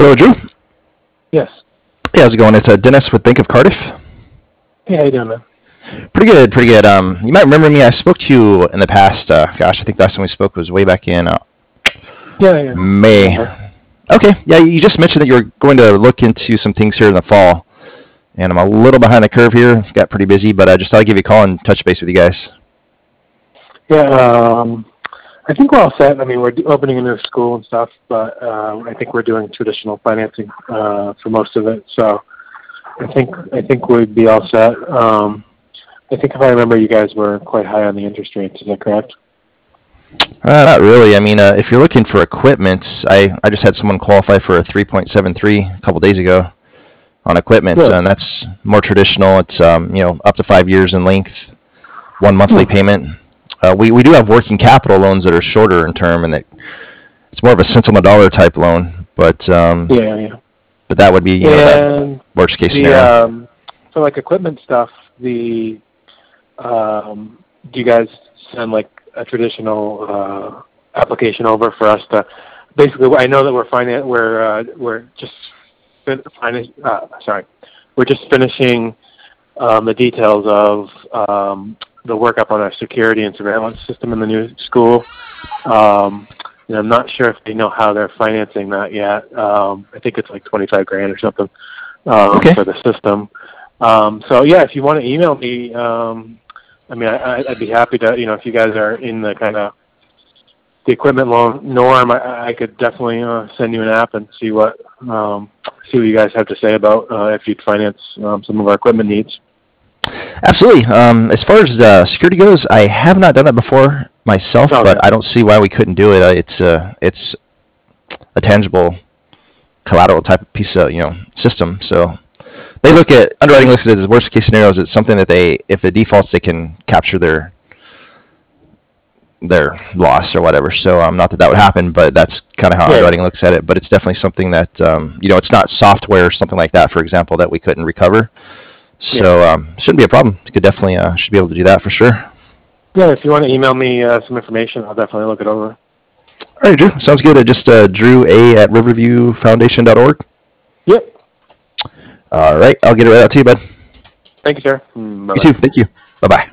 Hello, Drew. Yes. Hey, how's it going? It's Dennis with Bank of Cardiff. Hey, how you doing, man? Pretty good, pretty good. You might remember me. I spoke to you in the past. Gosh, I think last time we spoke was way back in Yeah. May. Okay, yeah, you just mentioned that you were going to look into some things here in the fall, and I'm a little behind the curve here. Got pretty busy, but I just thought I'd give you a call and touch base with you guys. Yeah, I think we're all set. I mean, we're opening a new school and stuff, but I think we're doing traditional financing for most of it. So I think we'd be all set. I think if I remember, you guys were quite high on the interest rates. Is that correct? Not really. I mean, if you're looking for equipment, I just had someone qualify for a 3.73 a couple days ago on equipment, Really? and that's more traditional. It's up to 5 years in length, one monthly payment. We do have working capital loans that are shorter in term, and it's more of a cents on the dollar type loan. But Yeah. but that would be that worst case scenario. So like equipment stuff, do you guys send like a traditional application over for us to basically? I know that we're just finishing the details of the workup on our security and surveillance system in the new school. And I'm not sure if they know how they're financing that yet. I think it's like $25,000 or something for the system. So yeah, if you want to email me, I mean, I'd be happy to. If you guys are in the kind of the equipment loan norm, I could definitely send you an app and see what you guys have to say about if you'd finance some of our equipment needs. Absolutely. As far as security goes, I have not done that before myself, but I don't see why we couldn't do it. It's a tangible collateral type of piece of system. So underwriting looks at it as worst case scenarios. It's something that if it defaults, they can capture their loss or whatever. So not that would happen, but that's kind of how underwriting looks at it. But it's definitely something that it's not software or something like that, for example, that we couldn't recover. So shouldn't be a problem. You could definitely should be able to do that for sure. Yeah, if you want to email me some information, I'll definitely look it over. All right, Drew. Sounds good. Just drewa@riverviewfoundation.org. Yep. All right. I'll get it right out to you, bud. Thank you, sir. Bye-bye. You too. Thank you. Bye-bye.